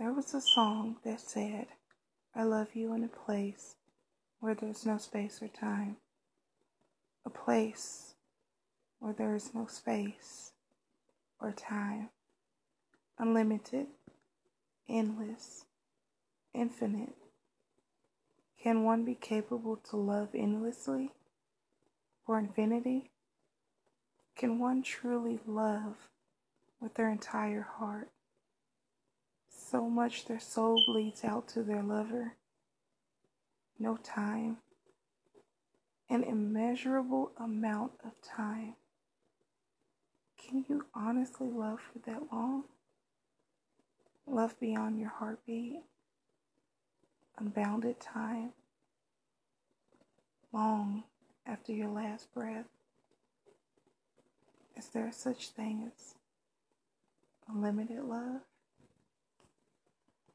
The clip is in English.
There was a song that said, I love you in a place where there's no space or time. A place where there is no space or time. Unlimited, endless, infinite. Can one be capable to love endlessly for infinity? Can one truly love with their entire heart? So much their soul bleeds out to their lover. No time. An immeasurable amount of time. Can you honestly love for that long? Love beyond your heartbeat. Unbounded time. Long after your last breath. Is there such thing as unlimited love?